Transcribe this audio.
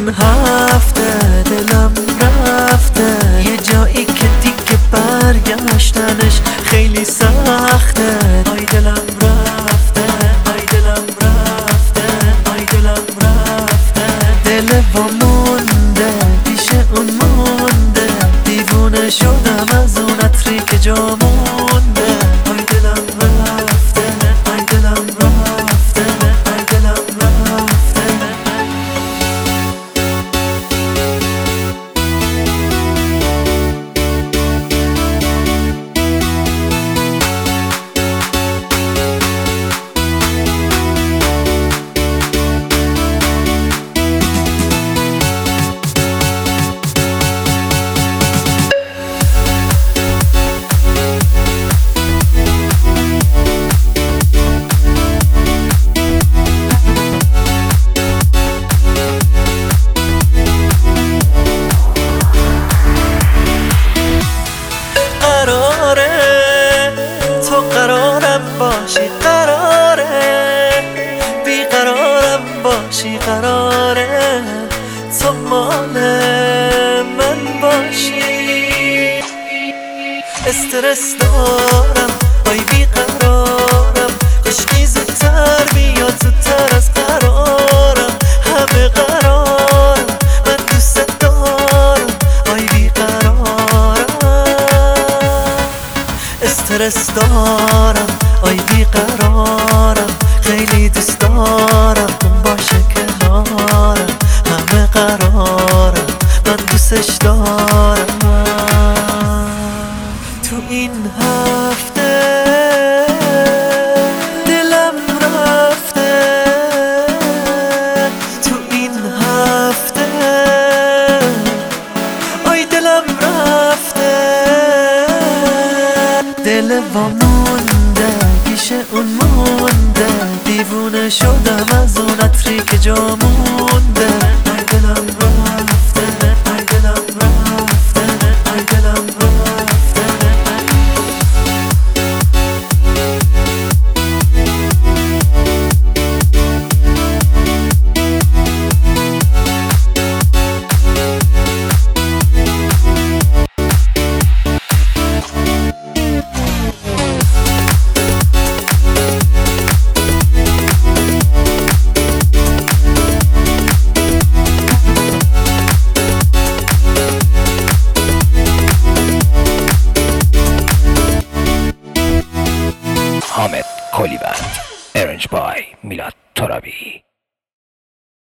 این هفته دلم رفته یه جایی که دیگه برگشتنش خیلی سخته. آی دلم رفته، آی دلم رفته، آی دلم رفته. دل با مونده پیش اون مونده، دیوونه شدم از اون عطری که جا مونده. آی دلم رفته، آی دلم رفته، آی دلم رفته. تو قرارم باشی، قراره بیقرارم باشی، قراره تو مال من باشی. استرس دارم، آی بیقرارم، کاشکی زودتر بیاد، زودتر از قرارم. همه قرارم، من دوست دارم، آی بیقرارم. استرس دارم، آی بیقرارم، خیلی دوست دارم اون باشه کنارم. همه قرارم، من دوستش دارم. تو این هفته دلم رفته، تو این هفته آی دلم رفته. دل با مونده پیش اون مونده، دیوونه شدم از اون عطری که جا مونده. آی دلم رفته، آی دلم رفته، آی دلم رفته. حامد کلیوند. Arranged by میلاد ترابی.